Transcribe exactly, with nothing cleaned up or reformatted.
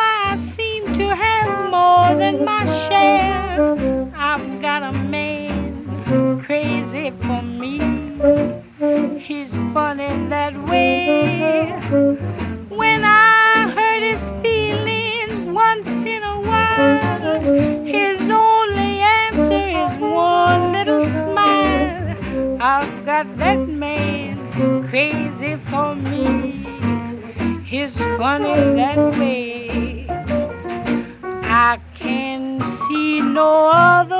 I seem to have more than my share. I've got a man crazy for me. He's funny that way. When I hurt his feelings once in a while, his only answer is one little smile. I've got that man crazy for me. He's funny that way. I can see no other